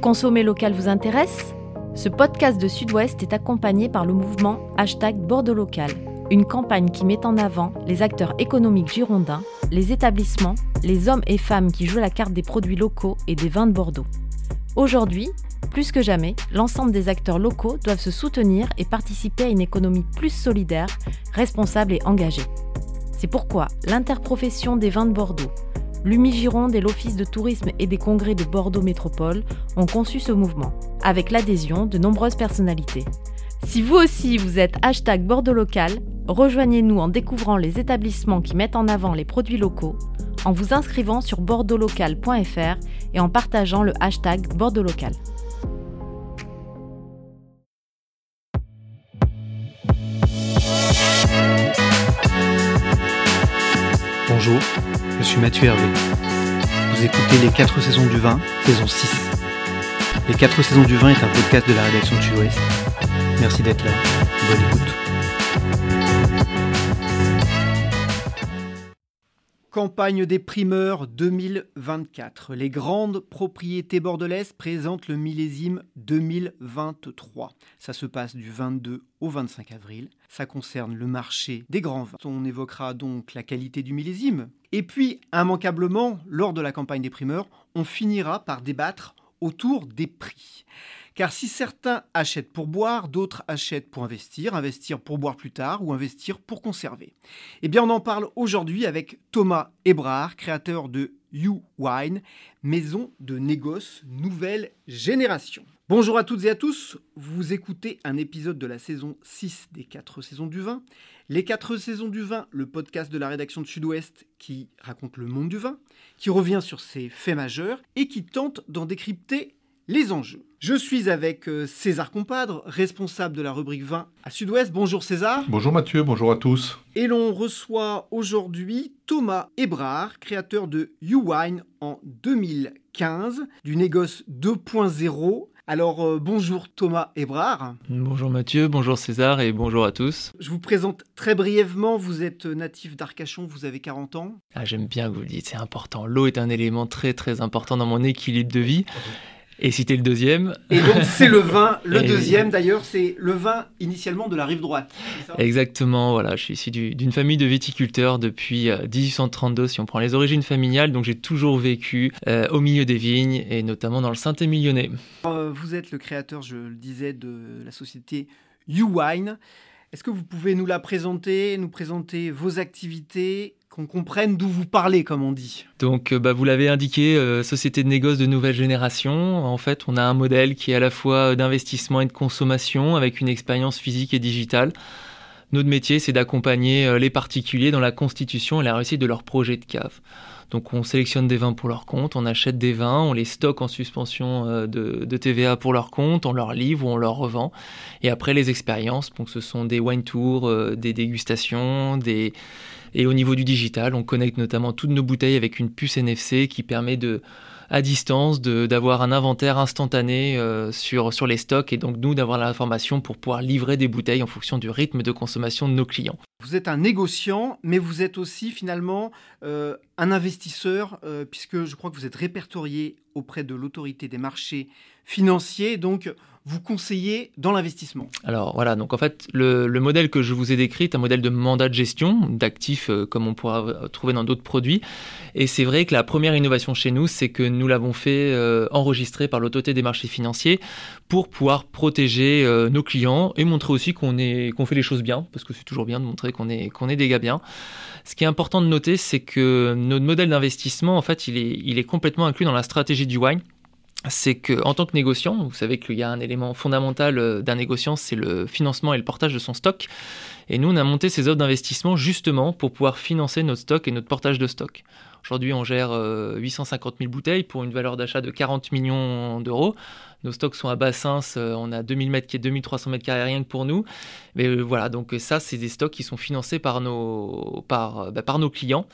Consommer local vous intéresse ? Ce podcast de Sud-Ouest est accompagné par le mouvement #Bordeaux Local, une campagne qui met en avant les acteurs économiques girondins, les établissements, les hommes et femmes qui jouent la carte des produits locaux et des vins de Bordeaux. Aujourd'hui, plus que jamais, l'ensemble des acteurs locaux doivent se soutenir et participer à une économie plus solidaire, responsable et engagée. C'est pourquoi l'interprofession des vins de Bordeaux, l'Umi-Gironde et l'Office de tourisme et des congrès de Bordeaux Métropole ont conçu ce mouvement, avec l'adhésion de nombreuses personnalités. Si vous aussi vous êtes #Bordeaux Local, rejoignez-nous en découvrant les établissements qui mettent en avant les produits locaux, en vous inscrivant sur bordeauxlocal.fr et en partageant le #Bordeaux Local. Bonjour, je suis Mathieu Hervé. Vous écoutez Les 4 saisons du vin, saison 6. Les 4 saisons du vin est un podcast de la rédaction de Sud-Ouest. Merci d'être là, bonne écoute. Campagne des primeurs 2024. Les grandes propriétés bordelaises présentent le millésime 2023. Ça se passe du 22 au 25 avril. Ça concerne le marché des grands vins. On évoquera donc la qualité du millésime. Et puis, immanquablement, lors de la campagne des primeurs, on finira par débattre autour des prix. Car si certains achètent pour boire, d'autres achètent pour investir pour boire plus tard ou investir pour conserver. Eh bien, on en parle aujourd'hui avec Thomas Hébrard, créateur de U-Wine, maison de négoce nouvelle génération. Bonjour à toutes et à tous, vous écoutez un épisode de la saison 6 des 4 saisons du vin. Les 4 saisons du vin, le podcast de la rédaction de Sud-Ouest qui raconte le monde du vin, qui revient sur ses faits majeurs et qui tente d'en décrypter les enjeux. Je suis avec César Compadre, responsable de la rubrique vin à Sud-Ouest. Bonjour César. Bonjour Mathieu, bonjour à tous. Et l'on reçoit aujourd'hui Thomas Hébrard, créateur de U-Wine en 2015, du négoce 2.0. Alors bonjour Thomas Hébrard. Bonjour Mathieu, bonjour César et bonjour à tous. Je vous présente très brièvement, vous êtes natif d'Arcachon, vous avez 40 ans. J'aime bien que vous le dites, c'est important. L'eau est un élément très très important dans mon équilibre de vie. Et c'était le deuxième. Et donc c'est le vin, le deuxième d'ailleurs, c'est le vin initialement de la rive droite. C'est ça ? Exactement, voilà, je suis issu d'une famille de viticulteurs depuis 1832 si on prend les origines familiales, donc j'ai toujours vécu au milieu des vignes et notamment dans le Saint-Émilionnais. Vous êtes le créateur, je le disais, de la société U-Wine. Est-ce que vous pouvez nous la présenter, nous présenter vos activités, qu'on comprenne d'où vous parlez, comme on dit? Donc, vous l'avez indiqué, société de négoce de nouvelle génération. En fait, on a un modèle qui est à la fois d'investissement et de consommation, avec une expérience physique et digitale. Notre métier, c'est d'accompagner les particuliers dans la constitution et la réussite de leur projet de cave. Donc, on sélectionne des vins pour leur compte, on achète des vins, on les stocke en suspension de TVA pour leur compte, on leur livre ou on leur revend. Et après, les expériences, donc ce sont des wine tours, des dégustations, Et au niveau du digital, on connecte notamment toutes nos bouteilles avec une puce NFC qui permet à distance d'avoir un inventaire instantané sur les stocks et donc nous d'avoir l'information pour pouvoir livrer des bouteilles en fonction du rythme de consommation de nos clients. Vous êtes un négociant, mais vous êtes aussi finalement un investisseur, puisque je crois que vous êtes répertorié auprès de l'autorité des marchés financiers, donc vous conseillez dans l'investissement. Alors voilà, donc en fait, le modèle que je vous ai décrit est un modèle de mandat de gestion, d'actifs comme on pourra trouver dans d'autres produits. Et c'est vrai que la première innovation chez nous, c'est que nous l'avons fait enregistrer par l'autorité des marchés financiers pour pouvoir protéger nos clients et montrer aussi qu'on fait les choses bien, parce que c'est toujours bien de montrer qu'on est des gars bien. Ce qui est important de noter, c'est que notre modèle d'investissement, en fait, il est complètement inclus dans la stratégie du wine. C'est qu'en tant que négociant, vous savez qu'il y a un élément fondamental d'un négociant, c'est le financement et le portage de son stock. Et nous, on a monté ces offres d'investissement justement pour pouvoir financer notre stock et notre portage de stock. Aujourd'hui, on gère 850 000 bouteilles pour une valeur d'achat de 40 millions d'euros. Nos stocks sont à Bassins, on a 2300 mètres carrés rien que pour nous. Mais voilà, donc ça, c'est des stocks qui sont financés par nos clients.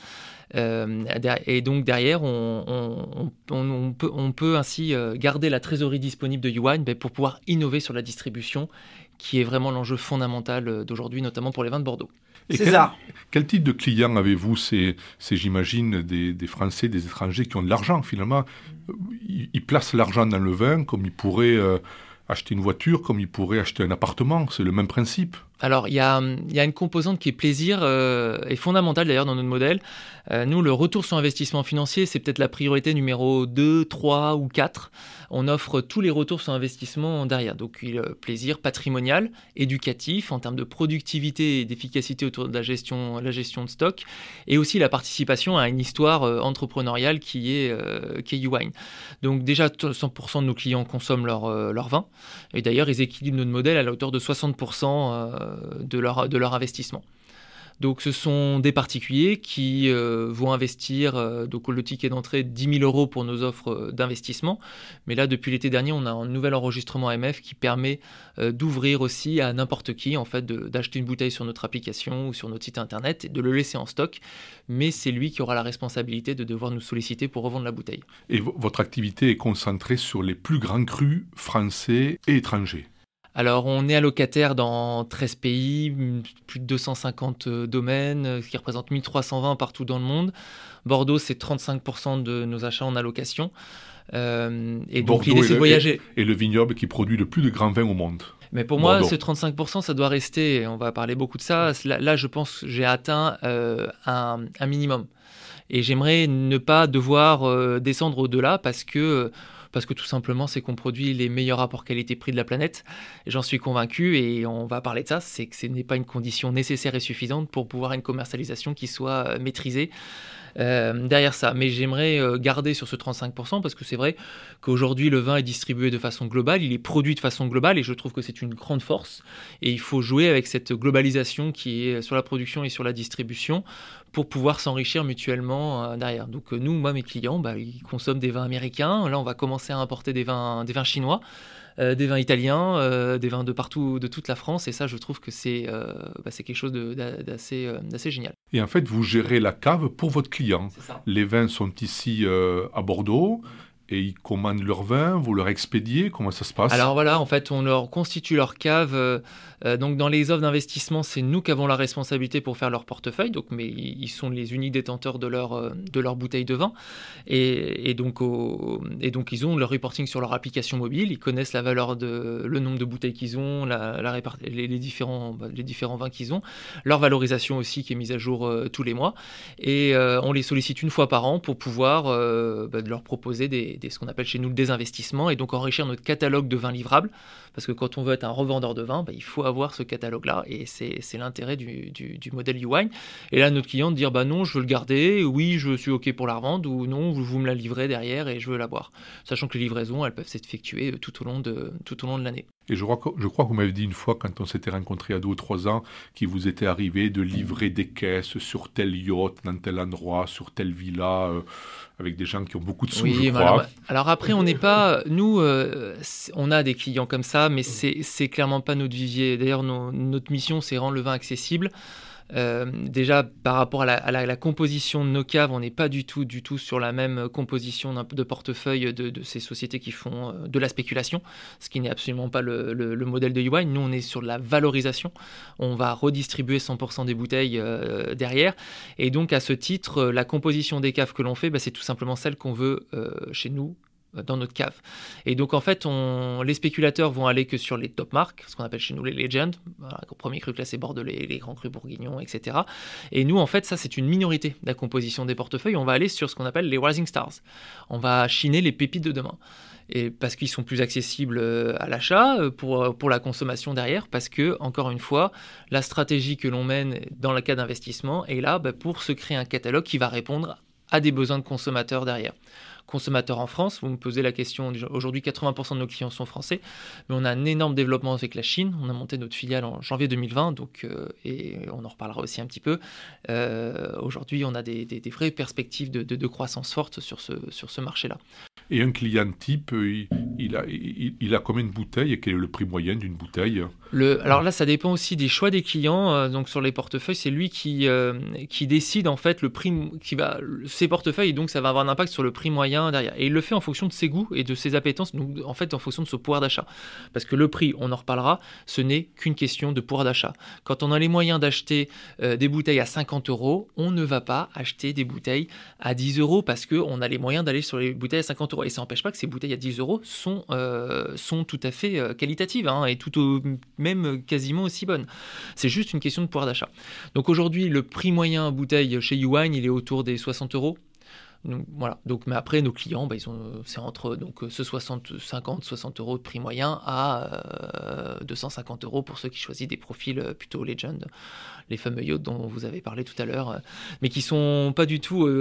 Et donc derrière, on peut ainsi garder la trésorerie disponible de U-Wine pour pouvoir innover sur la distribution, qui est vraiment l'enjeu fondamental d'aujourd'hui, notamment pour les vins de Bordeaux. Et César. Quel type de clients avez-vous ? C'est j'imagine, des Français, des étrangers qui ont de l'argent, finalement. Ils placent l'argent dans le vin comme ils pourraient acheter une voiture, comme ils pourraient acheter un appartement. C'est le même principe. Alors, il y a une composante qui est plaisir et fondamentale d'ailleurs dans notre modèle. Nous, le retour sur investissement financier, c'est peut-être la priorité numéro 2, 3 ou 4. On offre tous les retours sur investissement derrière. Donc, plaisir patrimonial, éducatif, en termes de productivité et d'efficacité autour de la gestion de stock, et aussi la participation à une histoire entrepreneuriale qui est YouWine. Donc, déjà, 100% de nos clients consomment leur vin. Et d'ailleurs, ils équilibrent notre modèle à la hauteur de 60% de leur investissement. Donc ce sont des particuliers qui vont investir, donc le ticket d'entrée 10 000 € pour nos offres d'investissement. Mais là, depuis l'été dernier, on a un nouvel enregistrement AMF qui permet d'ouvrir aussi à n'importe qui en fait, d'acheter une bouteille sur notre application ou sur notre site internet et de le laisser en stock. Mais c'est lui qui aura la responsabilité de devoir nous solliciter pour revendre la bouteille. Et votre activité est concentrée sur les plus grands crus français et étrangers. Alors, on est allocataire dans 13 pays, plus de 250 domaines, ce qui représente 1300 vins partout dans le monde. Bordeaux, c'est 35% de nos achats en allocation. Et donc, l'idée, c'est de voyager. Et le vignoble qui produit le plus de grands vins au monde. Mais pour moi, ce 35%, ça doit rester. On va parler beaucoup de ça. Là, je pense que j'ai atteint un minimum. Et j'aimerais ne pas devoir descendre au-delà parce que tout simplement, c'est qu'on produit les meilleurs rapports qualité-prix de la planète. Et j'en suis convaincu, et on va parler de ça, c'est que ce n'est pas une condition nécessaire et suffisante pour pouvoir une commercialisation qui soit maîtrisée derrière ça. Mais j'aimerais garder sur ce 35% parce que c'est vrai qu'aujourd'hui, le vin est distribué de façon globale, il est produit de façon globale, et je trouve que c'est une grande force. Et il faut jouer avec cette globalisation qui est sur la production et sur la distribution pour pouvoir s'enrichir mutuellement derrière. Donc nous, moi, mes clients, ils consomment des vins américains. Là, on va commencer à importer des vins chinois, des vins italiens, des vins de partout, de toute la France. Et ça, je trouve que c'est quelque chose d'assez génial. Et en fait, vous gérez la cave pour votre client. C'est ça. Les vins sont ici à Bordeaux. Et ils commandent leur vin, vous leur expédiez, comment ça se passe ? Alors voilà, en fait, on leur constitue leur cave. Donc dans les offres d'investissement, c'est nous qui avons la responsabilité pour faire leur portefeuille. Donc, mais ils sont les uniques détenteurs de leur bouteille de vin. Et donc ils ont leur reporting sur leur application mobile. Ils connaissent la valeur le nombre de bouteilles qu'ils ont, les différents vins qu'ils ont, leur valorisation aussi qui est mise à jour tous les mois. Et on les sollicite une fois par an pour pouvoir leur proposer ce qu'on appelle chez nous le désinvestissement, et donc enrichir notre catalogue de vins livrables, parce que quand on veut être un revendeur de vin, il faut avoir ce catalogue-là, et c'est l'intérêt du modèle YouWine. Et là, notre client de dire non, je veux le garder, oui, je suis OK pour la revendre, ou non, vous me la livrez derrière et je veux l'avoir. Sachant que les livraisons, elles peuvent s'effectuer tout au long de l'année. Et je crois que vous m'avez dit une fois, quand on s'était rencontrés il y a 2 ou 3 ans, qu'il vous était arrivé de livrer des caisses sur tel yacht, dans tel endroit, sur telle villa, avec des gens qui ont beaucoup de sous, je crois. Alors après, on n'est pas... Nous, on a des clients comme ça, mais c'est clairement pas notre vivier. D'ailleurs, notre mission, c'est rendre le vin accessible. Déjà, par rapport à la composition de nos caves, on n'est pas du tout sur la même composition de portefeuille de ces sociétés qui font de la spéculation, ce qui n'est absolument pas le modèle de YouWine. Nous, on est sur de la valorisation. On va redistribuer 100% des bouteilles derrière. Et donc, à ce titre, la composition des caves que l'on fait, c'est tout simplement celle qu'on veut chez nous, dans notre cave. Et donc en fait, les spéculateurs vont aller que sur les top marques, ce qu'on appelle chez nous les legends, voilà, premier cru classé bordelais, les grands crus bourguignons, etc. Et nous, en fait, ça c'est une minorité de la composition des portefeuilles. On va aller sur ce qu'on appelle les rising stars. On va chiner les pépites de demain. Et parce qu'ils sont plus accessibles à l'achat, pour la consommation derrière, parce que, encore une fois, la stratégie que l'on mène dans le cas d'investissement est là pour se créer un catalogue qui va répondre à des besoins de consommateurs derrière. Consommateurs en France, vous me posez la question, aujourd'hui 80% de nos clients sont français, mais on a un énorme développement avec la Chine, on a monté notre filiale en janvier 2020, donc, et on en reparlera aussi un petit peu. Aujourd'hui, on a des vraies perspectives de croissance forte sur ce marché-là. Et un client type, il a combien de bouteilles et quel est le prix moyen d'une bouteille? Alors là, ça dépend aussi des choix des clients. Donc sur les portefeuilles, c'est lui qui décide en fait le prix ses portefeuilles, et donc ça va avoir un impact sur le prix moyen derrière. Et il le fait en fonction de ses goûts et de ses appétences, donc en fait en fonction de son pouvoir d'achat. Parce que le prix, on en reparlera, ce n'est qu'une question de pouvoir d'achat. Quand on a les moyens d'acheter des bouteilles à 50 €, on ne va pas acheter des bouteilles à 10 € parce qu'on a les moyens d'aller sur les bouteilles à 50 €. Et ça n'empêche pas que ces bouteilles à 10 € sont tout à fait qualitatives, hein, et même quasiment aussi bonnes. C'est juste une question de pouvoir d'achat. Donc aujourd'hui, le prix moyen bouteille chez YouWine, il est autour des 60 €. Donc, voilà. Donc, mais après, nos clients, c'est entre ce 60 € de prix moyen à 250 € pour ceux qui choisissent des profils plutôt legend, les fameux yachts dont vous avez parlé tout à l'heure, mais qui sont pas du tout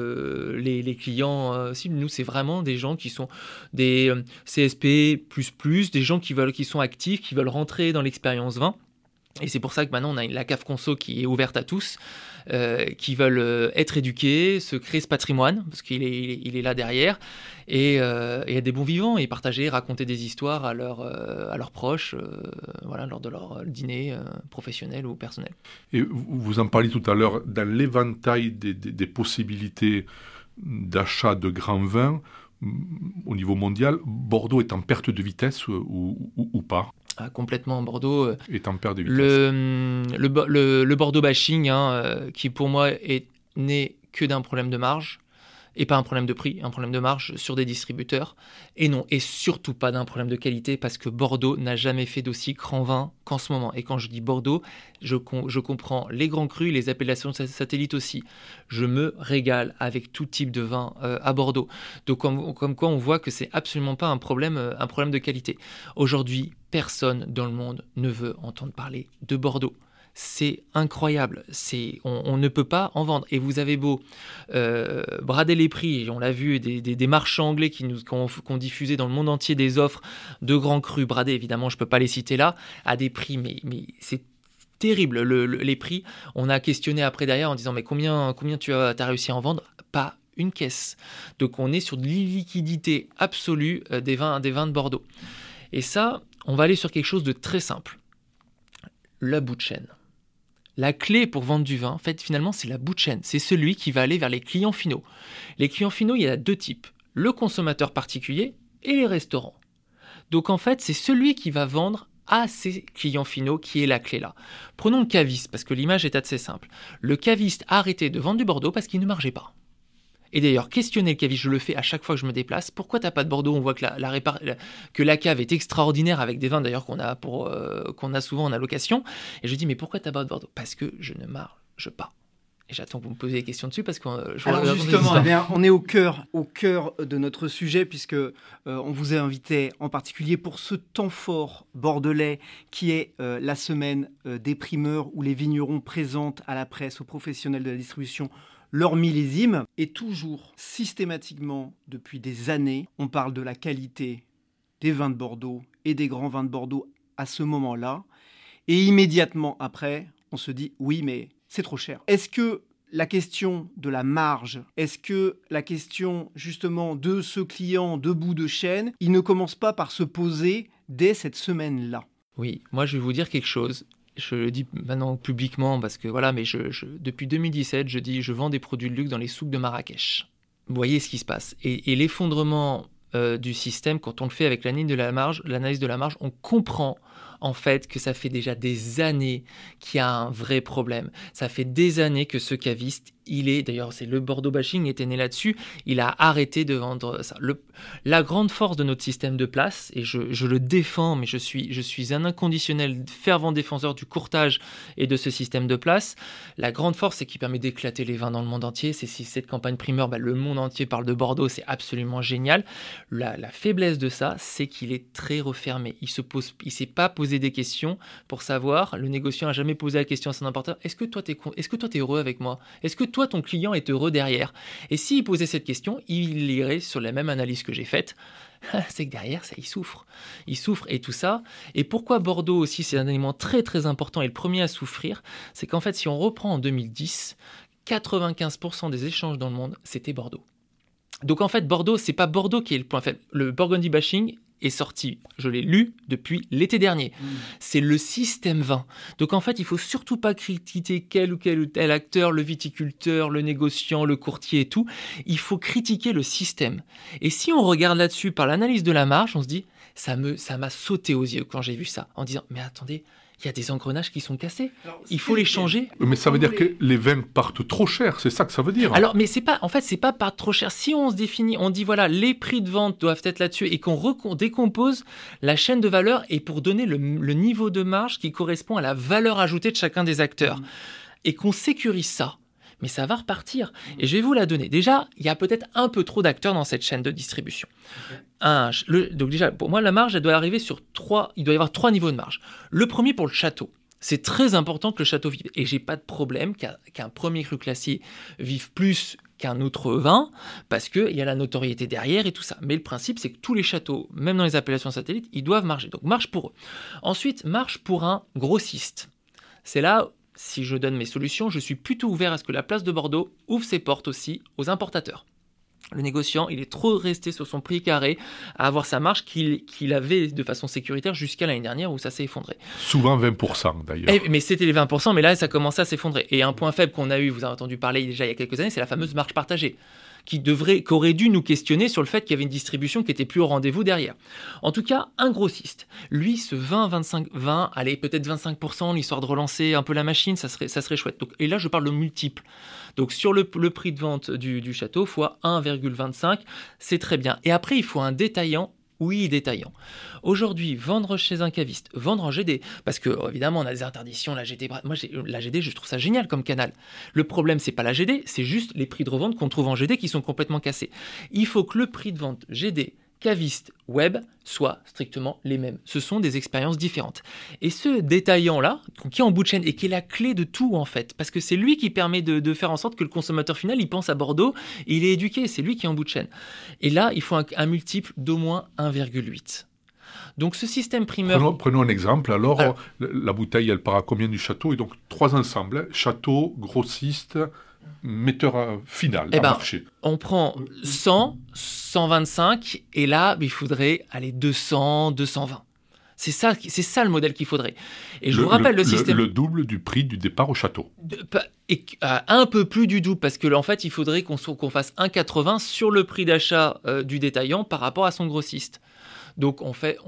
les clients cibles. Nous, c'est vraiment des gens qui sont des CSP++, des gens qui sont actifs, qui veulent rentrer dans l'expérience vin. Et c'est pour ça que maintenant on a la cave conso qui est ouverte à tous, qui veulent être éduqués, se créer ce patrimoine, parce qu'il est là derrière, et être des bons vivants, et partager, raconter des histoires à leurs proches, lors de leur dîner professionnel ou personnel. Et vous en parliez tout à l'heure, dans l'éventail des possibilités d'achat de grands vins, au niveau mondial, Bordeaux est en perte de vitesse ou pas? Complètement. Bordeaux est en perte de vitesse. Le Bordeaux bashing, qui pour moi n'est que d'un problème de marge et pas un problème de prix, un problème de marge sur des distributeurs, et surtout pas d'un problème de qualité, parce que Bordeaux n'a jamais fait d'aussi grand vin qu'en ce moment. Et quand je dis Bordeaux, je comprends les grands crus, les appellations satellites aussi. Je me régale avec tout type de vin à Bordeaux. Donc comme quoi on voit que c'est absolument pas un problème de qualité. Aujourd'hui, personne dans le monde ne veut entendre parler de Bordeaux. C'est incroyable, on ne peut pas en vendre. Et vous avez beau brader les prix, on l'a vu, des marchands anglais qui ont diffusé dans le monde entier des offres de grands crus bradés, évidemment je ne peux pas les citer là, à des prix, mais c'est terrible les prix. On a questionné après derrière en disant mais combien tu as réussi à en vendre? Pas une caisse. Donc on est sur de l'illiquidité absolue des vins de Bordeaux. Et ça, on va aller sur quelque chose de très simple. La bout de chaîne. La clé pour vendre du vin, en fait, finalement, c'est la bout de chaîne. C'est celui qui va aller vers les clients finaux. Les clients finaux, il y a deux types. Le consommateur particulier et les restaurants. Donc, en fait, c'est celui qui va vendre à ses clients finaux qui est la clé là. Prenons le caviste, parce que l'image est assez simple. Le caviste a arrêté de vendre du Bordeaux parce qu'il ne margeait pas. Et d'ailleurs, questionner le caviste, je le fais à chaque fois que je me déplace. Pourquoi t'as pas de Bordeaux? On voit que la cave est extraordinaire avec des vins d'ailleurs qu'on a souvent en allocation. Et je dis mais pourquoi t'as pas de Bordeaux? Parce que je ne marge pas. Et j'attends que vous me posiez des questions dessus parce que alors justement, on est au cœur de notre sujet puisque on vous a invité en particulier pour ce temps fort bordelais qui est la semaine des primeurs où les vignerons présentent à la presse, aux professionnels de la distribution leur millésime. Et toujours, systématiquement, depuis des années, on parle de la qualité des vins de Bordeaux et des grands vins de Bordeaux à ce moment-là. Et immédiatement après, on se dit, oui, mais c'est trop cher. Est-ce que la question de la marge, est-ce que la question justement de ce client de bout de chaîne, il ne commence pas par se poser dès cette semaine-là? Oui, moi je vais vous dire quelque chose. Je le dis maintenant publiquement parce que voilà, mais depuis 2017, je vends des produits de luxe dans les souks de Marrakech. Vous voyez ce qui se passe. Et l'effondrement du système, quand on le fait avec l'analyse de la marge, on comprend en fait que ça fait déjà des années qu'il y a un vrai problème. Ça fait des années que ce caviste, d'ailleurs c'est le Bordeaux bashing était né là-dessus, il a arrêté de vendre ça. La grande force de notre système de place, et je le défends, mais je suis un inconditionnel fervent défenseur du courtage et de ce système de place. La grande force, c'est qu'il permet d'éclater les vins dans le monde entier. C'est si cette campagne primeur, le monde entier parle de Bordeaux, c'est absolument génial. La faiblesse de ça, c'est qu'il est très refermé. Il s'est pas posé des questions pour savoir. Le négociant n'a jamais posé la question à son importateur. Est-ce que toi t'es heureux avec moi? Est-ce que toi ton client est heureux derrière? Et s'il posait cette question, il irait sur la même analyse que j'ai faite. C'est que derrière ça, il souffre et tout ça. Et pourquoi Bordeaux aussi, c'est un élément très très important et le premier à souffrir, c'est qu'en fait si on reprend en 2010, 95% des échanges dans le monde, c'était Bordeaux. Donc en fait Bordeaux, c'est pas Bordeaux qui est le point faible. Le Burgundy bashing est sorti, je l'ai lu depuis l'été dernier. C'est le système 20. Donc en fait, il ne faut surtout pas critiquer tel ou tel acteur, le viticulteur, le négociant, le courtier et tout. Il faut critiquer le système. Et si on regarde là-dessus par l'analyse de la marge, on se dit, ça m'a sauté aux yeux quand j'ai vu ça, en disant, mais attendez, il y a des engrenages qui sont cassés. Il faut les changer. Mais ça veut dire que les vins partent trop cher, c'est ça que ça veut dire. Alors, mais c'est pas partent trop cher. Si on se définit, on dit voilà, les prix de vente doivent être là-dessus et qu'on décompose la chaîne de valeur et pour donner le niveau de marge qui correspond à la valeur ajoutée de chacun des acteurs et qu'on sécurise ça. Mais ça va repartir. Et je vais vous la donner. Déjà, il y a peut-être un peu trop d'acteurs dans cette chaîne de distribution. Donc déjà, pour moi, la marge, elle doit arriver sur 3. Il doit y avoir 3 niveaux de marge. Le premier pour le château. C'est très important que le château vive. Et j'ai pas de problème qu'un premier cru classé vive plus qu'un autre vin, parce qu'il y a la notoriété derrière et tout ça. Mais le principe, c'est que tous les châteaux, même dans les appellations satellites, ils doivent marger. Donc, marge pour eux. Ensuite, marge pour un grossiste. C'est là... Si je donne mes solutions, je suis plutôt ouvert à ce que la place de Bordeaux ouvre ses portes aussi aux importateurs. Le négociant, il est trop resté sur son prix carré à avoir sa marge qu'il avait de façon sécuritaire jusqu'à l'année dernière où ça s'est effondré. Souvent 20% d'ailleurs. Mais c'était les 20%, mais là ça commençait à s'effondrer. Et un point faible qu'on a eu, vous avez entendu parler déjà il y a quelques années, c'est la fameuse marge partagée. Qui aurait dû nous questionner sur le fait qu'il y avait une distribution qui était plus au rendez-vous derrière. En tout cas, un grossiste, lui, ce 20, allez, peut-être 25%, l'histoire de relancer un peu la machine, ça serait chouette. Donc, et là, je parle de multiples. Donc, sur le prix de vente du château, fois 1,25, c'est très bien. Et après, il faut un détaillant. Oui, détaillant. Aujourd'hui, vendre chez un caviste, vendre en GD, parce que évidemment, on a des interdictions, la GD. Moi, la GD, je trouve ça génial comme canal. Le problème, c'est pas la GD, c'est juste les prix de revente qu'on trouve en GD qui sont complètement cassés. Il faut que le prix de vente GD, caviste, web soient strictement les mêmes. Ce sont des expériences différentes. Et ce détaillant-là, qui est en bout de chaîne et qui est la clé de tout en fait, parce que c'est lui qui permet de faire en sorte que le consommateur final, il pense à Bordeaux, et il est éduqué, c'est lui qui est en bout de chaîne. Et là, il faut un multiple d'au moins 1,8. Donc ce système primeur... Prenons un exemple. Alors, la bouteille, elle part à combien du château? Et donc, 3 ensembles, château, grossiste, metteur final, marché. On prend 100, 125, et là, il faudrait aller 200, 220. C'est ça le modèle qu'il faudrait. Et je vous rappelle le système... Le double du prix du départ au château. Un peu plus du double, parce que en fait, il faudrait qu'on fasse 1,80 sur le prix d'achat du détaillant par rapport à son grossiste. Donc on fait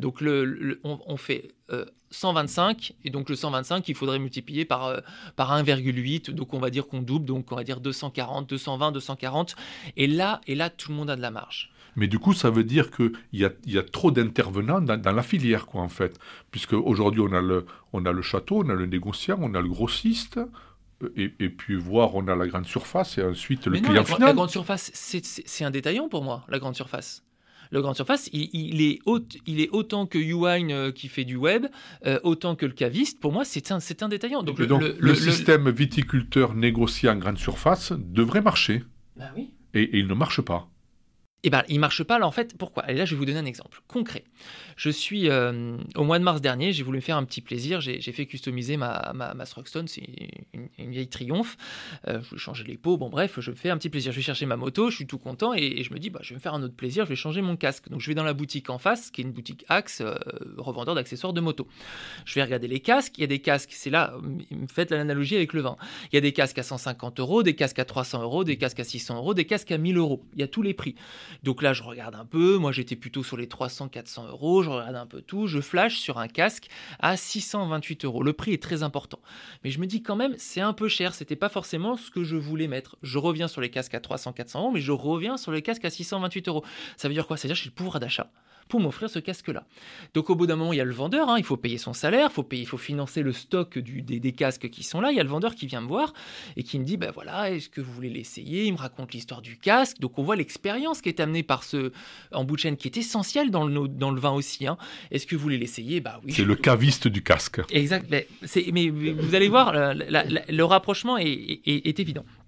125, et donc le 125, il faudrait multiplier par 1,8, donc on va dire qu'on double, donc on va dire 240, 220, 240, et là tout le monde a de la marge. Mais du coup, ça veut dire qu'il y a trop d'intervenants dans la filière, quoi, en fait. Puisque aujourd'hui, on a le château, on a le négociant, on a le grossiste, et puis on a la grande surface, et ensuite le client final. La grande surface, c'est un détaillant pour moi, la grande surface. Le grande surface, il est autant que Uwine qui fait du web, autant que le caviste. Pour moi, c'est un détaillant. Donc, le système viticulteur négociant grande surface devrait marcher. Ben oui. Et il ne marche pas. Eh ben, il ne marche pas, là, en fait. Pourquoi? Et là, je vais vous donner un exemple concret. Je suis, au mois de mars dernier, j'ai voulu me faire un petit plaisir. J'ai fait customiser ma Rockstone, c'est une vieille Triumph. Je voulais changer les pots, bon bref, je fais un petit plaisir. Je vais chercher ma moto, je suis tout content et je me dis, je vais me faire un autre plaisir, je vais changer mon casque. Donc je vais dans la boutique en face, qui est une boutique Axe, revendeur d'accessoires de moto. Je vais regarder les casques. Il y a des casques, c'est là, faites l'analogie avec le vin. Il y a des casques à 150 €, des casques à 300 €, des casques à 600 €, des casques à 1000 €. Il y a tous les prix. Donc là, je regarde un peu. Moi, j'étais plutôt sur les 300-400 €. Je regarde un peu tout. Je flash sur un casque à 628 €. Le prix est très important. Mais je me dis quand même, c'est un peu cher. C'était pas forcément ce que je voulais mettre. Je reviens sur les casques à 300-400 €, mais je reviens sur les casques à 628 €. Ça veut dire quoi? Ça veut dire que j'ai le pouvoir d'achat pour m'offrir ce casque-là. Donc au bout d'un moment, il y a le vendeur, il faut payer son salaire, il faut financer le stock des casques qui sont là. Il y a le vendeur qui vient me voir et qui me dit, voilà, est-ce que vous voulez l'essayer? Il me raconte l'histoire du casque. Donc on voit l'expérience qui est amenée par ce en bout de chaîne qui est essentielle dans le vin aussi. Est-ce que vous voulez l'essayer? Oui. C'est le caviste du casque. Exact. Mais vous allez voir, le rapprochement est évident.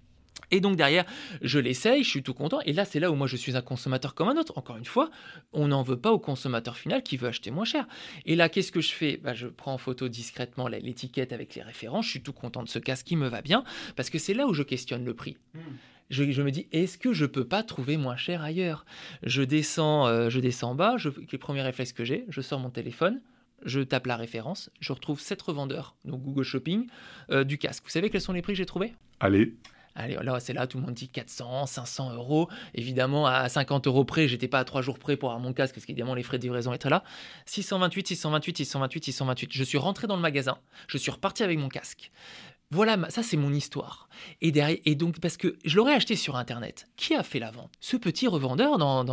Et donc derrière, je l'essaye, je suis tout content. Et là, c'est là où moi, je suis un consommateur comme un autre. Encore une fois, on n'en veut pas au consommateur final qui veut acheter moins cher. Et là, qu'est-ce que je fais ? Je prends en photo discrètement l'étiquette avec les références. Je suis tout content de ce casque qui me va bien parce que c'est là où je questionne le prix. Je me dis, est-ce que je peux pas trouver moins cher ailleurs ? Je descends en bas. Les premiers réflexes que j'ai, je sors mon téléphone. Je tape la référence. Je retrouve 7 revendeurs, donc Google Shopping, du casque. Vous savez quels sont les prix que j'ai trouvés ? Allez, là, c'est là, tout le monde dit 400, 500 euros. Évidemment, à 50 euros près, j'étais pas à 3 jours près pour avoir mon casque, parce qu'évidemment, les frais de livraison étaient là. 628, 628, 628, 628. Je suis rentré dans le magasin, je suis reparti avec mon casque. Voilà, ça, c'est mon histoire. Et donc, parce que je l'aurais acheté sur Internet. Qui a fait la vente ? Ce petit revendeur dans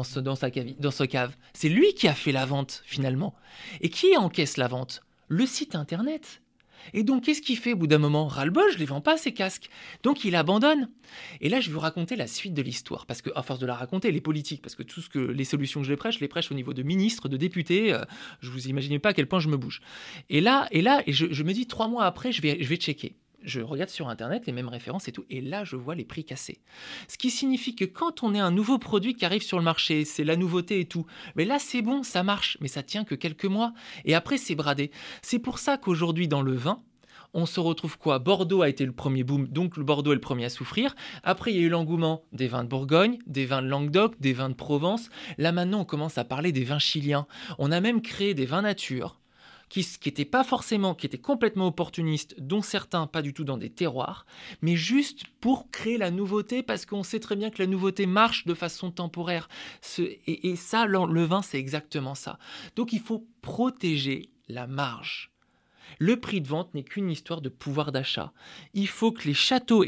ce cave. C'est lui qui a fait la vente, finalement. Et qui encaisse la vente ? Le site Internet. Et donc, qu'est-ce qu'il fait au bout d'un moment ? Ras-le-bol, je ne les vends pas, ces casques. Donc, il abandonne. Et là, je vais vous raconter la suite de l'histoire. Parce qu'à force de la raconter, les politiques, parce que les solutions que je les prêche au niveau de ministres, de députés, je ne vous imaginez pas à quel point je me bouge. Et je me dis, 3 mois après, je vais checker. Je regarde sur Internet les mêmes références et tout, et là, je vois les prix cassés. Ce qui signifie que quand on a un nouveau produit qui arrive sur le marché, c'est la nouveauté et tout, mais là, c'est bon, ça marche, mais ça tient que quelques mois, et après, c'est bradé. C'est pour ça qu'aujourd'hui, dans le vin, on se retrouve quoi ? Bordeaux a été le premier boom, donc le Bordeaux est le premier à souffrir. Après, il y a eu l'engouement des vins de Bourgogne, des vins de Languedoc, des vins de Provence. Là, maintenant, on commence à parler des vins chiliens. On a même créé des vins nature, qui étaient complètement opportunistes, dont certains pas du tout dans des terroirs, mais juste pour créer la nouveauté, parce qu'on sait très bien que la nouveauté marche de façon temporaire. Et ça, le vin, c'est exactement ça. Donc il faut protéger la marge. Le prix de vente n'est qu'une histoire de pouvoir d'achat. Il faut que les châteaux,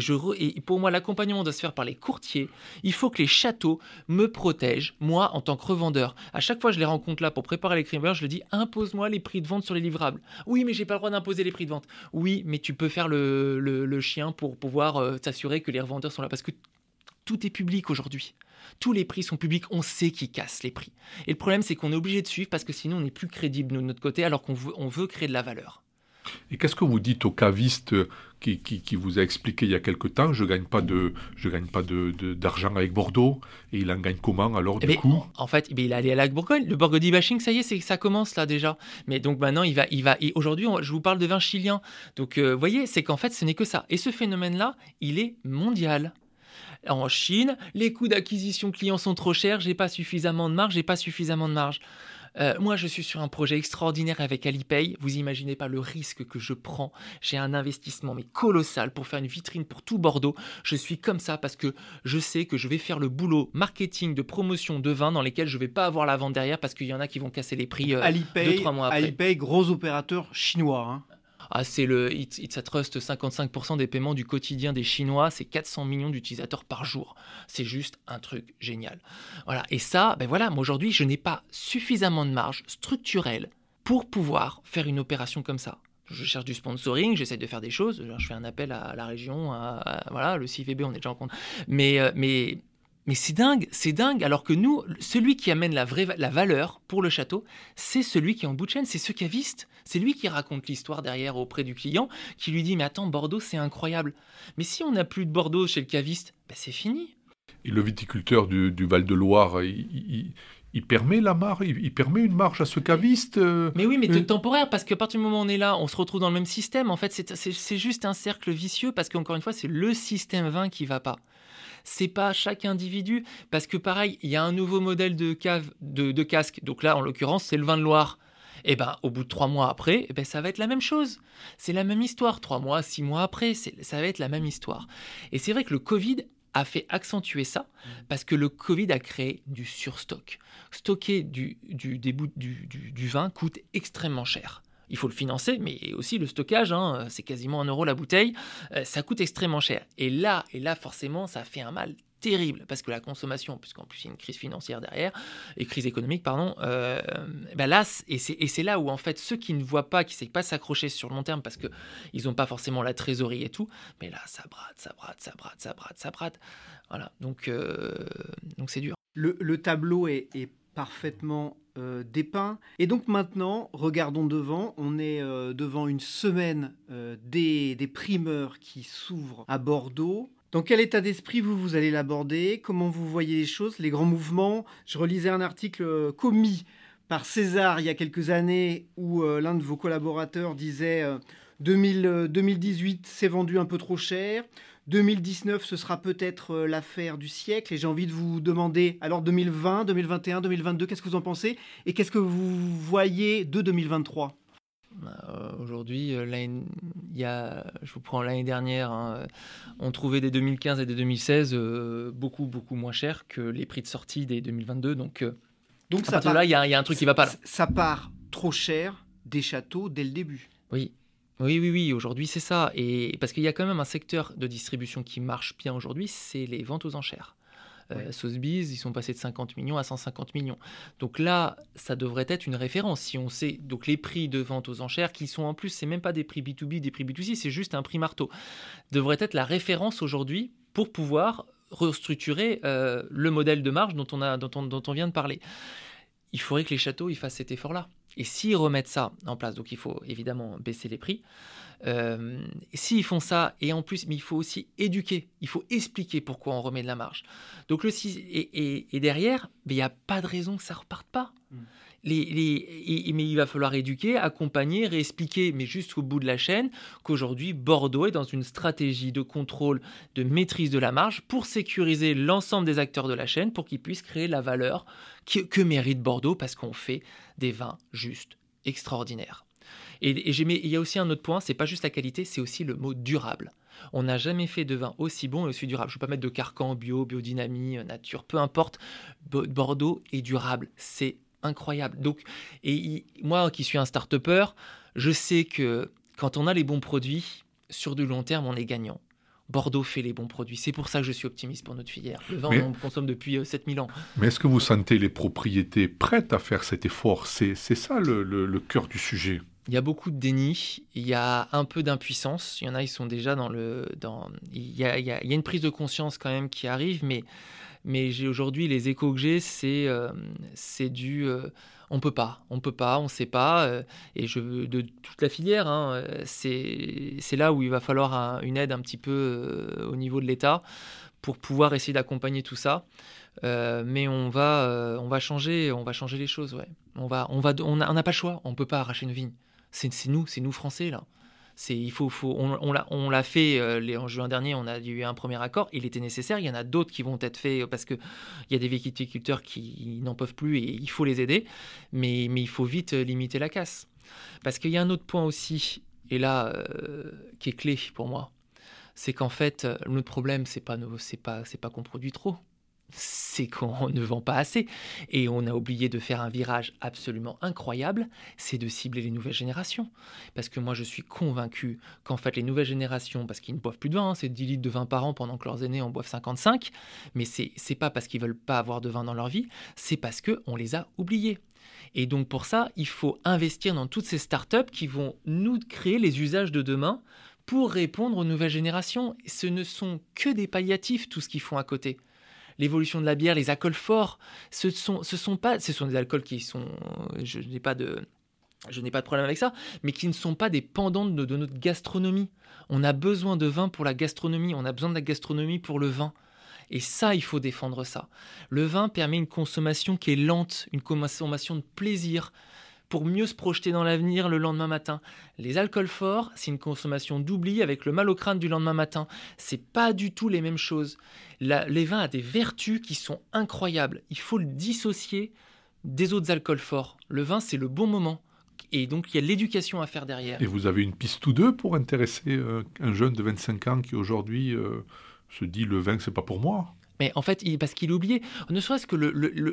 et pour moi l'accompagnement doit se faire par les courtiers, il faut que les châteaux me protègent, moi en tant que revendeur. À chaque fois que je les rencontre là pour préparer les livrables, je leur dis impose-moi les prix de vente sur les livrables. Oui, mais j'ai pas le droit d'imposer les prix de vente. Oui, mais tu peux faire le chien pour pouvoir t'assurer que les revendeurs sont là, parce que tout est public aujourd'hui. Tous les prix sont publics, on sait qui casse les prix. Et le problème, c'est qu'on est obligé de suivre parce que sinon, on n'est plus crédible de notre côté alors qu'on veut créer de la valeur. Et qu'est-ce que vous dites au caviste qui vous a expliqué il y a quelque temps, je gagne pas d'argent avec Bordeaux, et il en gagne comment alors du coup ? En fait, il est allé à la Bourgogne. Le Burgundy bashing, ça y est, ça commence là déjà. Mais donc maintenant, et aujourd'hui, je vous parle de vin chilien. Donc, vous voyez, c'est qu'en fait, ce n'est que ça. Et ce phénomène-là, il est mondial. En Chine, les coûts d'acquisition clients sont trop chers, j'ai pas suffisamment de marge. Moi, je suis sur un projet extraordinaire avec Alipay. Vous imaginez pas le risque que je prends. J'ai un investissement mais colossal pour faire une vitrine pour tout Bordeaux. Je suis comme ça parce que je sais que je vais faire le boulot marketing de promotion de vin dans lesquels je vais pas avoir la vente derrière parce qu'il y en a qui vont casser les prix 2-3 mois après. Alipay, gros opérateur chinois, hein. Ah, c'est le It's a Trust, 55% des paiements du quotidien des Chinois, c'est 400 millions d'utilisateurs par jour. C'est juste un truc génial. Voilà. Et ça, moi aujourd'hui, je n'ai pas suffisamment de marge structurelle pour pouvoir faire une opération comme ça. Je cherche du sponsoring, j'essaie de faire des choses. Je fais un appel à la région, voilà, le CIVB, on est déjà en compte. Mais c'est dingue, alors que nous, celui qui amène la valeur pour le château, c'est celui qui est en bout de chaîne, c'est ce caviste. C'est lui qui raconte l'histoire derrière auprès du client, qui lui dit « Mais attends, Bordeaux, c'est incroyable. » Mais si on n'a plus de Bordeaux chez le caviste, c'est fini. Et le viticulteur du Val-de-Loire, il permet la marge, il permet une marge à ce caviste Mais oui, mais temporaire, parce qu'à partir du moment où on est là, on se retrouve dans le même système. En fait, c'est juste un cercle vicieux, parce qu'encore une fois, c'est le système vin qui va pas. C'est pas chaque individu, parce que pareil, il y a un nouveau modèle de casque. Donc là, en l'occurrence, c'est le vin de Loire. Et au bout de 3 mois après, ça va être la même chose. C'est la même histoire. 3 mois, 6 mois après, ça va être la même histoire. Et c'est vrai que le Covid a fait accentuer ça, parce que le Covid a créé du surstock. Stocker du vin coûte extrêmement cher. Il faut le financer, mais aussi le stockage, c'est quasiment 1 € la bouteille, ça coûte extrêmement cher. Et là, forcément, ça fait un mal terrible, parce que la consommation, puisqu'en plus il y a une crise financière derrière, et crise économique, pardon, là, et c'est là où en fait ceux qui ne voient pas, qui ne savent pas s'accrocher sur le long terme, parce qu'ils n'ont pas forcément la trésorerie et tout, mais là, ça brade. Voilà, donc c'est dur. Le tableau est parfaitement dépeint. Et donc maintenant, regardons devant. On est devant une semaine des primeurs qui s'ouvrent à Bordeaux. Dans quel état d'esprit vous allez l'aborder? Comment vous voyez les choses, les grands mouvements? Je relisais un article commis par César il y a quelques années où l'un de vos collaborateurs disait 2018 c'est vendu un peu trop cher, 2019 ce sera peut-être l'affaire du siècle, et j'ai envie de vous demander alors 2020, 2021, 2022, qu'est-ce que vous en pensez et qu'est-ce que vous voyez de 2023? Aujourd'hui, je vous prends l'année dernière, on trouvait des 2015 et des 2016 beaucoup moins chers que les prix de sortie des 2022. Donc à partir de là, il y a un truc qui ne va pas là. Ça part trop cher des châteaux dès le début. Oui, aujourd'hui c'est ça. Et parce qu'il y a quand même un secteur de distribution qui marche bien aujourd'hui, c'est les ventes aux enchères. Sotheby's, ils sont passés de 50 millions à 150 millions. Donc là, ça devrait être une référence. Si on sait donc les prix de vente aux enchères, qui sont en plus, c'est même pas des prix B2B, des prix B2C, c'est juste un prix marteau, devrait être la référence aujourd'hui pour pouvoir restructurer le modèle de marge dont on vient de parler. Il faudrait que les châteaux ils fassent cet effort-là. Et s'ils remettent ça en place, donc il faut évidemment baisser les prix. S'ils font ça, et en plus, mais il faut aussi éduquer, il faut expliquer pourquoi on remet de la marge. Donc et derrière, il n'y a pas de raison que ça ne reparte pas. Mais il va falloir éduquer, accompagner, réexpliquer, mais jusqu'au bout de la chaîne, qu'aujourd'hui, Bordeaux est dans une stratégie de contrôle, de maîtrise de la marge pour sécuriser l'ensemble des acteurs de la chaîne, pour qu'ils puissent créer la valeur que mérite Bordeaux, parce qu'on fait des vins juste extraordinaires. Et il y a aussi un autre point, c'est pas juste la qualité, c'est aussi le mot durable. On n'a jamais fait de vin aussi bon et aussi durable. Je ne vais pas mettre de carcan, biodynamie, nature, peu importe. Bordeaux est durable, c'est incroyable. Donc, moi qui suis un start-upper, je sais que quand on a les bons produits, sur du long terme, on est gagnant. Bordeaux fait les bons produits. C'est pour ça que je suis optimiste pour notre filière. Le vin, on consomme depuis 7000 ans. Mais est-ce que vous sentez les propriétés prêtes à faire cet effort? C'est ça le cœur du sujet. Il y a beaucoup de déni, il y a un peu d'impuissance. Il y en a, ils sont déjà il y a une prise de conscience quand même qui arrive, mais aujourd'hui, les échos que j'ai, c'est du on peut pas, on sait pas. Et de toute la filière, c'est là où il va falloir une aide un petit peu au niveau de l'État pour pouvoir essayer d'accompagner tout ça. Mais on va changer les choses. Ouais. On n'a pas le choix, on peut pas arracher une vigne. C'est nous Français là. On l'a fait en juin dernier, on a eu un premier accord, il était nécessaire, il y en a d'autres qui vont être faits parce qu'il y a des viticulteurs qui n'en peuvent plus et il faut les aider, mais il faut vite limiter la casse. Parce qu'il y a un autre point aussi, et là, qui est clé pour moi, c'est qu'en fait, notre problème, c'est pas qu'on produit trop. C'est qu'on ne vend pas assez. Et on a oublié de faire un virage absolument incroyable, c'est de cibler les nouvelles générations. Parce que moi, je suis convaincu qu'en fait, les nouvelles générations, parce qu'ils ne boivent plus de vin, c'est 10 litres de vin par an pendant que leurs aînés en boivent 55, mais c'est pas parce qu'ils veulent pas avoir de vin dans leur vie, c'est parce qu'on les a oubliés. Et donc pour ça, il faut investir dans toutes ces startups qui vont nous créer les usages de demain pour répondre aux nouvelles générations. Ce ne sont que des palliatifs, tout ce qu'ils font à côté. L'évolution de la bière, les alcools forts, ce sont des alcools qui sont, je n'ai pas de problème avec ça, mais qui ne sont pas des pendants de notre gastronomie. On a besoin de vin pour la gastronomie, on a besoin de la gastronomie pour le vin. Et ça, il faut défendre ça. Le vin permet une consommation qui est lente, une consommation de plaisir, pour mieux se projeter dans l'avenir le lendemain matin. Les alcools forts, c'est une consommation d'oubli avec le mal au crâne du lendemain matin. C'est pas du tout les mêmes choses. Les vins ont des vertus qui sont incroyables. Il faut le dissocier des autres alcools forts. Le vin, c'est le bon moment. Et donc, il y a l'éducation à faire derrière. Et vous avez une piste ou deux pour intéresser un jeune de 25 ans qui aujourd'hui se dit « le vin, c'est pas pour moi ». Mais en fait, parce qu'il est oublié. Ne serait-ce que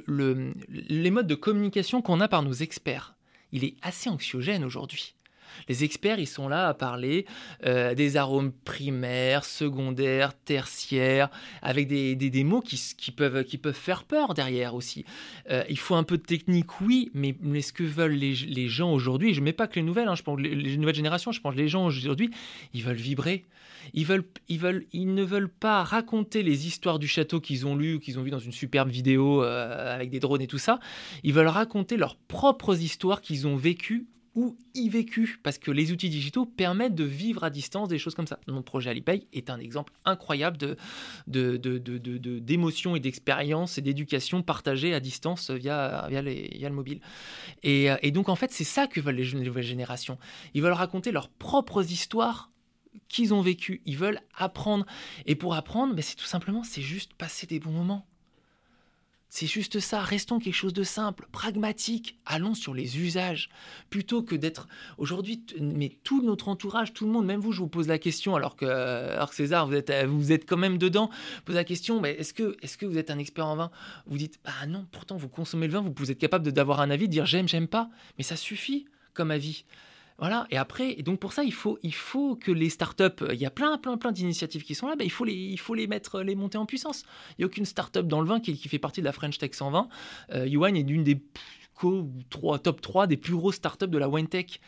les modes de communication qu'on a par nos experts. Il est assez anxiogène aujourd'hui. Les experts, ils sont là à parler des arômes primaires, secondaires, tertiaires, avec des mots qui peuvent faire peur derrière aussi. Il faut un peu de technique, oui, mais ce que veulent les gens aujourd'hui, je ne mets pas que les nouvelles, je pense les nouvelles générations, je pense les gens aujourd'hui, ils veulent vibrer. Ils ne veulent pas raconter les histoires du château qu'ils ont lues, qu'ils ont vues dans une superbe vidéo avec des drones et tout ça. Ils veulent raconter leurs propres histoires qu'ils ont vécues ou e-vécu, parce que les outils digitaux permettent de vivre à distance des choses comme ça. Mon projet Alipay est un exemple incroyable d'émotion et d'expérience et d'éducation partagée à distance via le mobile. Et donc, en fait, c'est ça que veulent les nouvelles générations. Ils veulent raconter leurs propres histoires qu'ils ont vécues. Ils veulent apprendre. Et pour apprendre, c'est tout simplement, c'est juste passer des bons moments. C'est juste ça, restons quelque chose de simple, pragmatique, allons sur les usages, plutôt que d'être aujourd'hui, mais tout notre entourage, tout le monde, même vous, je vous pose la question, alors que César, vous êtes quand même dedans, pose la question, mais est-ce que vous êtes un expert en vin ? Vous dites, non, pourtant vous consommez le vin, vous êtes capable d'avoir un avis, de dire j'aime pas, mais ça suffit comme avis. Voilà, et donc pour ça, il faut que les startups, il y a plein d'initiatives qui sont là, il faut les monter en puissance. Il n'y a aucune startup dans le vin qui fait partie de la French Tech 120. Youwine est d'une des top 3 des plus grosses startups de la wine tech.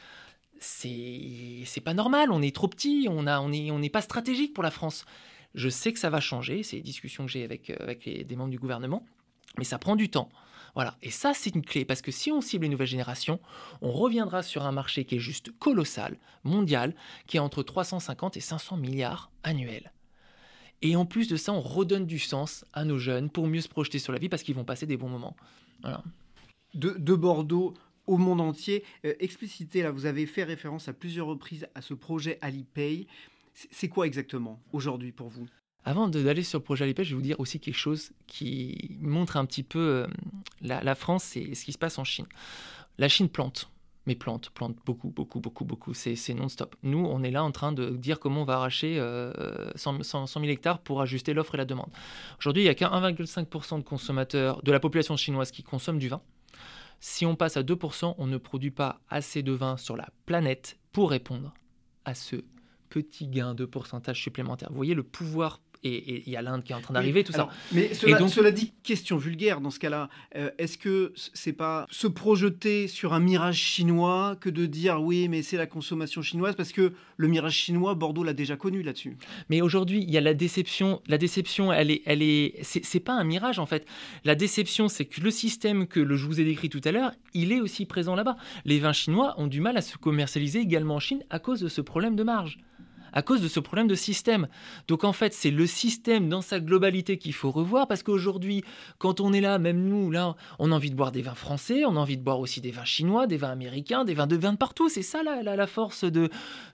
C'est pas normal, on est trop petit, on n'est pas stratégique pour la France. Je sais que ça va changer, c'est les discussions que j'ai avec des membres du gouvernement, mais ça prend du temps. Voilà, et ça c'est une clé, parce que si on cible les nouvelles générations, on reviendra sur un marché qui est juste colossal, mondial, qui est entre 350 et 500 milliards annuels. Et en plus de ça, on redonne du sens à nos jeunes pour mieux se projeter sur la vie, parce qu'ils vont passer des bons moments. Voilà. De Bordeaux au monde entier, explicité, là, vous avez fait référence à plusieurs reprises à ce projet Alipay. C'est quoi exactement aujourd'hui pour vous ? Avant d'aller sur le projet Alipay, je vais vous dire aussi quelque chose qui montre un petit peu la France et ce qui se passe en Chine. La Chine plante, mais plante beaucoup. C'est non-stop. Nous, on est là en train de dire comment on va arracher 100 000 hectares pour ajuster l'offre et la demande. Aujourd'hui, il n'y a qu'un 1,5% de consommateurs de la population chinoise qui consomment du vin. Si on passe à 2%, on ne produit pas assez de vin sur la planète pour répondre à ce petit gain de pourcentage supplémentaire. Vous voyez le pouvoir, et il y a l'Inde qui est en train d'arriver, tout alors, ça. Mais cela dit, question vulgaire dans ce cas-là, est-ce que c'est pas se projeter sur un mirage chinois que de dire oui, mais c'est la consommation chinoise, parce que le mirage chinois, Bordeaux l'a déjà connu là-dessus. Mais aujourd'hui, il y a la déception. La déception, c'est pas un mirage en fait. La déception, c'est que le système que je vous ai décrit tout à l'heure, il est aussi présent là-bas. Les vins chinois ont du mal à se commercialiser également en Chine à cause de ce problème de marge, à cause de ce problème de système. Donc en fait, c'est le système dans sa globalité qu'il faut revoir, parce qu'aujourd'hui, quand on est là, même nous, là, on a envie de boire des vins français, on a envie de boire aussi des vins chinois, des vins américains, des vins de partout. C'est ça la force du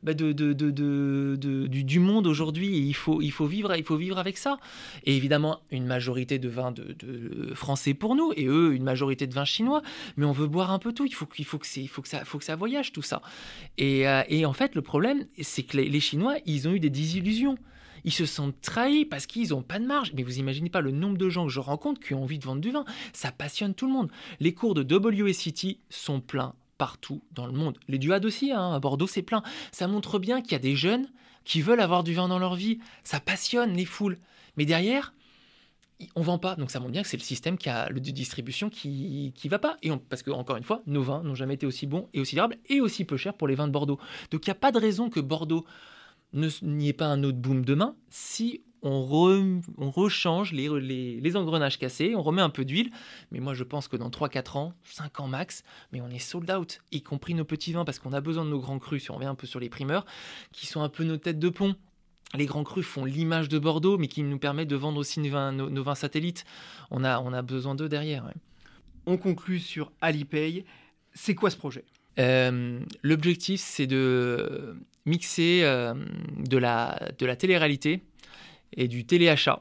monde aujourd'hui. Et il faut vivre avec ça. Et évidemment, une majorité de vins de français pour nous, et eux, une majorité de vins chinois. Mais on veut boire un peu tout. Il faut que ça voyage, tout ça. Et en fait, le problème, c'est que les Chinois, ils ont eu des désillusions. Ils se sentent trahis parce qu'ils n'ont pas de marge. Mais vous imaginez pas le nombre de gens que je rencontre qui ont envie de vendre du vin. Ça passionne tout le monde. Les cours de WSET sont pleins partout dans le monde. Les DUAD aussi, à Bordeaux, c'est plein. Ça montre bien qu'il y a des jeunes qui veulent avoir du vin dans leur vie. Ça passionne les foules. Mais derrière, on vend pas. Donc ça montre bien que c'est le système de distribution qui va pas. Parce que, encore une fois, nos vins n'ont jamais été aussi bons et aussi durables et aussi peu chers pour les vins de Bordeaux. Donc il n'y a pas de raison que Bordeaux n'y ait pas un autre boom demain si on rechange les engrenages cassés, on remet un peu d'huile. Mais moi, je pense que dans 3-4 ans, 5 ans max, mais on est sold out, y compris nos petits vins, parce qu'on a besoin de nos grands crus, si on revient un peu sur les primeurs, qui sont un peu nos têtes de pont. Les grands crus font l'image de Bordeaux, mais qui nous permettent de vendre aussi nos vins satellites. On a besoin d'eux derrière. Ouais. On conclut sur Alipay. C'est quoi ce projet ? L'objectif, c'est de mixer de la télé-réalité et du téléachat.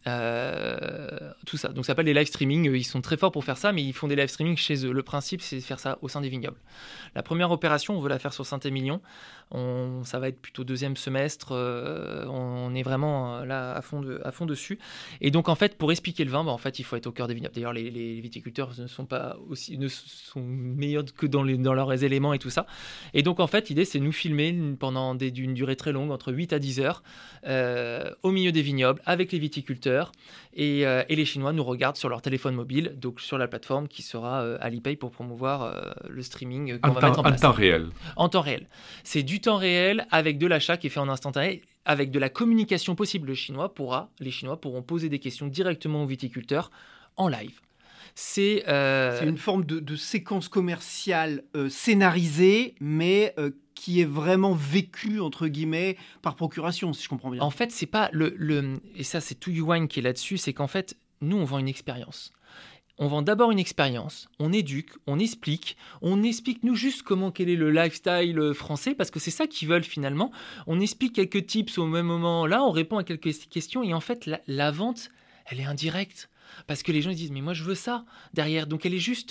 Tout ça. Donc ça s'appelle les live streaming. Ils sont très forts pour faire ça, mais ils font des live streaming chez eux. Le principe, c'est de faire ça au sein des vignobles. La première opération, on veut la faire sur Saint-Émilion. Ça va être plutôt deuxième semestre. On est vraiment là à fond dessus. Et donc en fait, pour expliquer le vin, en fait, il faut être au cœur des vignobles. D'ailleurs, les viticulteurs ne sont meilleurs que dans leurs éléments et tout ça. Et donc en fait, l'idée, c'est de nous filmer pendant d'une durée très longue, entre 8 à 10 heures, au milieu des vignobles, avec les viticulteurs. Et les Chinois nous regardent sur leur téléphone mobile, donc sur la plateforme qui sera Alipay pour promouvoir le streaming qu'on va mettre en place. En temps réel. En temps réel. C'est du temps réel avec de l'achat qui est fait en instantané, avec de la communication possible. Les Chinois pourront poser des questions directement aux viticulteurs en live. C'est une forme de séquence commerciale scénarisée, mais qui est vraiment vécue, entre guillemets, par procuration, si je comprends bien. En fait, c'est pas et ça, c'est To You Wine qui est là-dessus, c'est qu'en fait, nous, on vend une expérience. On vend d'abord une expérience, on éduque, on explique nous juste quel est le lifestyle français, parce que c'est ça qu'ils veulent finalement. On explique quelques tips au même moment, là, on répond à quelques questions, et en fait, la vente, elle est indirecte. Parce que les gens disent, mais moi je veux ça derrière. Donc c'est juste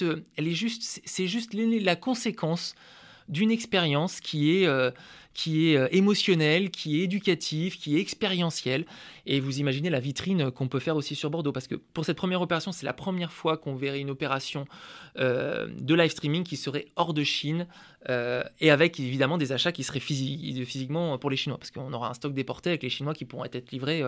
la conséquence d'une expérience qui est émotionnelle, qui est éducative, qui est expérientielle. Et vous imaginez la vitrine qu'on peut faire aussi sur Bordeaux. Parce que pour cette première opération, c'est la première fois qu'on verrait une opération de live streaming qui serait hors de Chine et avec évidemment des achats qui seraient physiquement pour les Chinois. Parce qu'on aura un stock déporté avec les Chinois qui pourront être livrés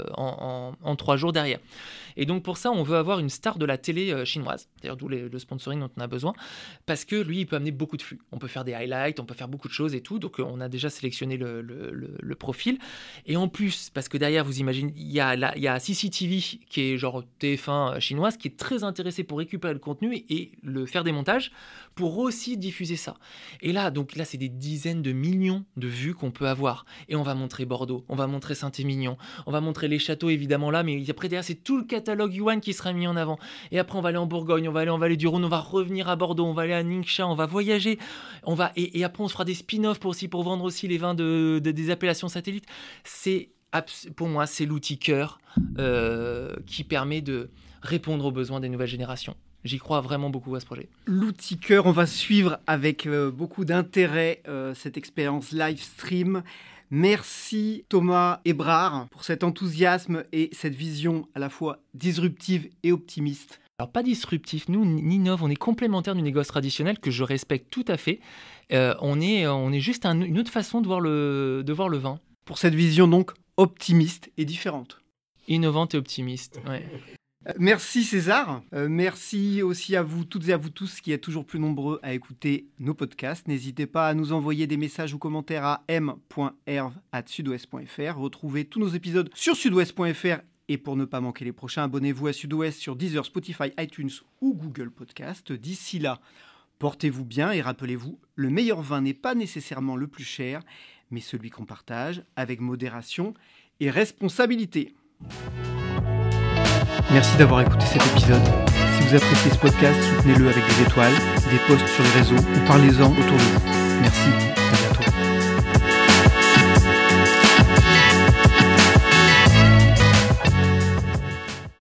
en 3 jours derrière. Et donc pour ça, on veut avoir une star de la télé chinoise. D'ailleurs, d'où le sponsoring dont on a besoin. Parce que lui, il peut amener beaucoup de flux. On peut faire des highlights, on peut faire beaucoup de choses et tout. Donc on a déjà sélectionné le profil. Et en plus, parce que derrière, vous imaginez, il y a CCTV qui est genre TF1 chinoise, qui est très intéressé pour récupérer le contenu et le faire des montages pour aussi diffuser ça. Et là, c'est des dizaines de millions de vues qu'on peut avoir. Et on va montrer Bordeaux, on va montrer Saint-Émilion, on va montrer les châteaux évidemment là, mais après derrière, c'est tout le catalogue Yuan qui sera mis en avant. Et après, on va aller en Bourgogne, on va aller en Vallée du Rhône, on va revenir à Bordeaux, on va aller à Ningxia, on va voyager, et après on se fera des spin-offs pour vendre aussi les vins des appellations satellites. Pour moi, c'est l'outil cœur qui permet de répondre aux besoins des nouvelles générations. J'y crois vraiment beaucoup à ce projet. L'outil cœur, on va suivre avec beaucoup d'intérêt cette expérience live stream. Merci Thomas Hébrard pour cet enthousiasme et cette vision à la fois disruptive et optimiste. Alors pas disruptif, nous Ninov, on est complémentaire du négoce traditionnel que je respecte tout à fait. On est juste une autre façon de voir le vin. Pour cette vision donc optimiste et différente. Innovante et optimiste, ouais. Merci César, merci aussi à vous toutes et à vous tous qui êtes toujours plus nombreux à écouter nos podcasts. N'hésitez pas à nous envoyer des messages ou commentaires à m.herve@sudouest.fr. Retrouvez tous nos épisodes sur sudouest.fr et pour ne pas manquer les prochains, abonnez-vous à Sud-Ouest sur Deezer, Spotify, iTunes ou Google Podcast. D'ici là, portez-vous bien et rappelez-vous, le meilleur vin n'est pas nécessairement le plus cher, mais celui qu'on partage avec modération et responsabilité. Merci d'avoir écouté cet épisode. Si vous appréciez ce podcast, soutenez-le avec des étoiles, des posts sur les réseaux ou parlez-en autour de vous. Merci.